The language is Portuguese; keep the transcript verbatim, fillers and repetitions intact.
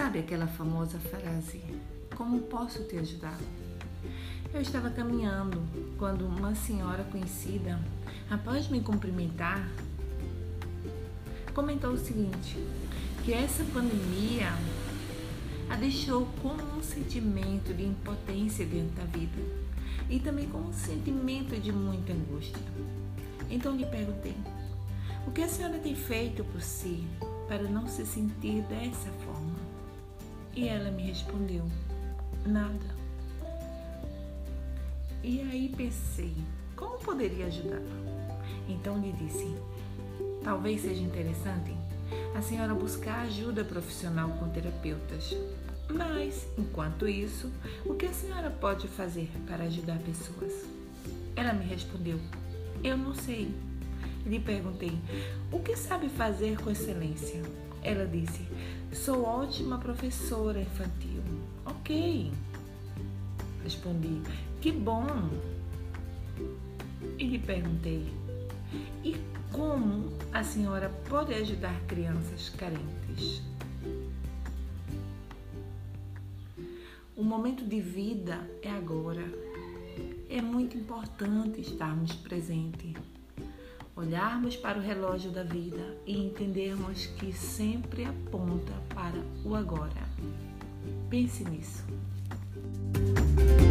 Sabe aquela famosa frase, como posso te ajudar? Eu estava caminhando quando uma senhora conhecida, após me cumprimentar, comentou o seguinte, que essa pandemia a deixou com um sentimento de impotência diante da vida e também com um sentimento de muita angústia. Então lhe perguntei, o que a senhora tem feito por si para não se sentir dessa forma? E ela me respondeu, nada. E aí pensei, como poderia ajudar? Então lhe disse, talvez seja interessante a senhora buscar ajuda profissional com terapeutas. Mas, enquanto isso, o que a senhora pode fazer para ajudar pessoas? Ela me respondeu, eu não sei. Lhe perguntei, o que sabe fazer com excelência? Ela disse, sou ótima professora infantil. Ok. Respondi, que bom. E lhe perguntei, e como a senhora pode ajudar crianças carentes? O momento de vida é agora. É muito importante estarmos presentes, olharmos para o relógio da vida e entendermos que sempre aponta para o agora. Pense nisso.